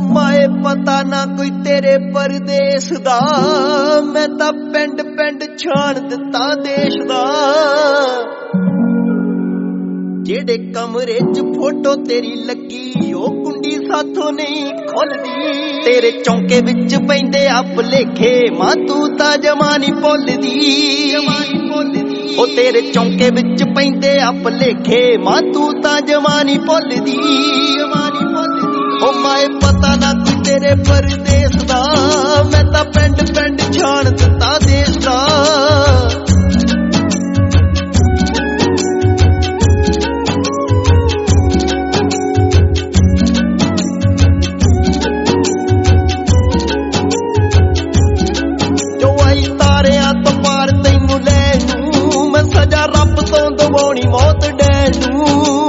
ਮਾਏ ਪਤਾ ਨਾ ਕੋਈ ਤੇਰੇ ਪਰਦੇਸ ਦਾ, ਮੈਂ ਤਾਂ ਪਿੰਡ ਪਿੰਡ ਛਾਣ ਦਿੱਤਾ ਦੇਸ਼ ਦਾ। ਜਿਹੜੇ ਕਮਰੇ 'ਚ ਫੋਟੋ ਤੇਰੀ ਲੱਗੀ ਉਹ ਕੁੰਡੀ ਸਾਥੋਂ ਨਹੀਂ ਖੁੱਲਦੀ। ਤੇਰੇ ਚੌਂਕੇ ਵਿੱਚ ਪੈਂਦੇ ਆ ਭੁਲੇਖੇ ਮਾਂ ਤੂੰ ਤਾਂ ਜਮਾਂ ਨੀ ਭੁੱਲਦੀ। ਉਹ ਤੇਰੇ ਚੌਂਕੇ ਵਿੱਚ ਪੈਂਦੇ ਆ ਭੁਲੇਖੇ ਮਾਂ ਤੂੰ ਤਾਂ ਜਮਾਂ ਨੀ ਭੁੱਲਦੀ। ਉਹ ਮਾਏ ਪਤਾ ਨਾ ਕੋਈ ਤੇਰੇ ਪਰਦੇਸ ਦਾ, ਮੈਂ ਤਾਂ ਪਿੰਡ ਪਿੰਡ ਛਾਣ ਦਿੱਤਾ ਦੇਸ਼ ਦਾ। ਤਾਰਿਆਂ ਤੋਂ ਪਾਰ ਤੈਨੂੰ ਲੈ ਨੂੰ, ਮੈਂ ਸਜ਼ਾ ਰੱਬ ਤੋਂ ਦਵਾਉਣੀ ਮੌਤ ਡੈ ਨੂੰ।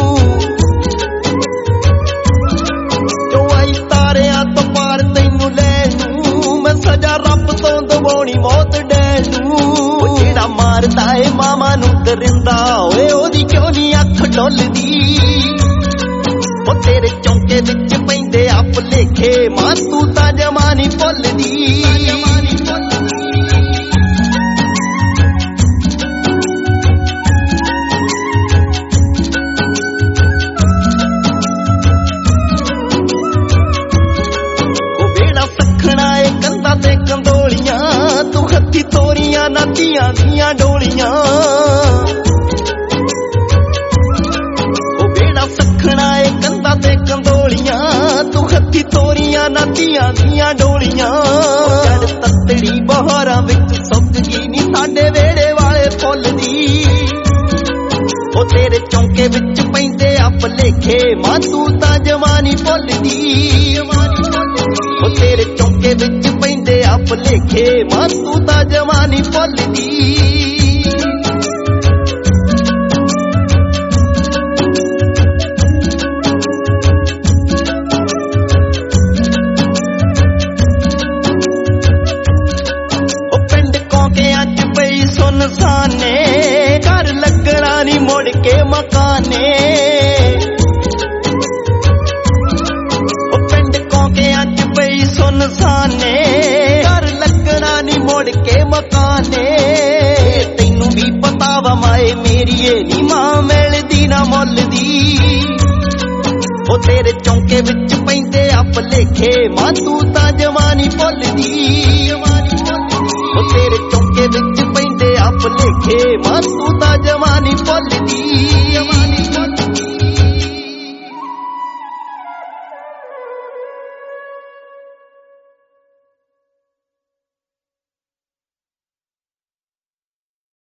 ਜੋ ਆਈ ਤਾਰਿਆਂ ਤੋਂ ਪਾਰ ਤੈਨੂੰ ਲੈ ਨੂੰ, ਮੈਂ ਸਜ਼ਾ ਰੱਬ ਤੋਂ ਦਵਾਉਣੀ ਮੌਤ ਡੈ ਨੂੰ। ਜਿਹੜਾ ਮਾਰਦਾ ਏ ਮਾਵਾਂ ਨੂੰ ਦਰਿੰਦਾ, ਓਏ ਉਹਦੀ ਕਿਉਂ ਨੀ ਅੱਖ ਡੁੱਲਦੀ। ਉਹ ਤੇਰੇ ਚੌਂਕੇ ਵਿੱਚ ਪੈਂਦੇ ਆ ਭੁਲੇਖੇ ਮਾਂ ਤੂੰ ਤਾਂ ਜਮਾਂ ਨੀ ਭੁੱਲਦੀ। ਕੰਧਾਂ ਤੇ ਕੰਦੋਲੀਆਂ ਤੂੰ ਹੱਥੀ ਤੋਰੀਆਂ ਨਾ ਧੀਆਂ ਦੀਆਂ ਡੋਲੀਆਂ। ਉਹ ਬੇੜਾ ਸਖਣਾ ਏ ਕੰਧਾਂ ਤੇ ਕੰਦੋਲੀਆਂ ਤੂੰ ਹੱਥੀ ਤੋਰੀਆਂ ਨਾ ਧੀਆਂ ਦੀਆਂ ਡੋਲੀਆਂ। ਜੜ ਤੱਤੜੀ ਬਹਾਰਾਂ ਵਿੱਚ ਸੁੱਕ ਗਈ ਨੀ ਸਾਡੇ ਵੇੜੇ ਵਾਲੇ ਫੁੱਲ ਦੀ। ਉਹ ਤੇਰੇ ਚੌਂਕੇ ਵਿੱਚ ਪੈਂਦੇ ਆ ਭੁਲੇਖੇ ਮਾਂ ਤੂੰ ਤਾਂ ਜਮਾਂ ਨੀ ਭੁੱਲਦੀ। ਉਹ ਤੇਰੇ ਚੌਂਕੇ ਵਿੱਚ ਪੈਂਦੇ ਆ ਭੁਲੇਖੇ ਮਾਂ ਤੂੰ ਤਾਂ ਜਮਾਂ ਨੀ ਭੁੱਲਦੀ। ਉਹ ਪਿੰਡ ਕੌਂਕਿਆਂ 'ਚ ਪਈ ਸੁਨਸਾਨੇ, ਘਰ ਲੱਗਣਾ ਨੀ ਮੁੜ ਕੇ ਮਕਾਨੇ। ਸੁਨਸਾਨੇ ਘਰ ਲੱਗਣਾ ਨੀ ਮੁੜ ਕੇ ਮਕਾਨੇ। ਤੈਨੂੰ ਵੀ ਪਤਾ ਵਾ ਮਾਏ ਮੇਰੀਏ ਨੀ ਮਾਂ ਮਿਲਦੀ ਨਾ ਮੁੱਲ ਦੀ। ਉਹ ਤੇਰੇ ਚੌਂਕੇ ਵਿੱਚ ਪੈਂਦੇ ਆ ਭੁਲੇਖੇ ਮਾਂ ਤੂੰ ਤਾਂ ਜਮਾਂ ਨੀ ਭੁੱਲਦੀ। ਉਹ ਤੇਰੇ ਚੌਂਕੇ ਵਿੱਚ ਪੈਂਦੇ ਆ ਭੁਲੇਖੇ ਮਾਂ ਤੂੰ ਤਾਂ ਜਮਾਂ ਨੀ ਭੁੱਲਦੀ।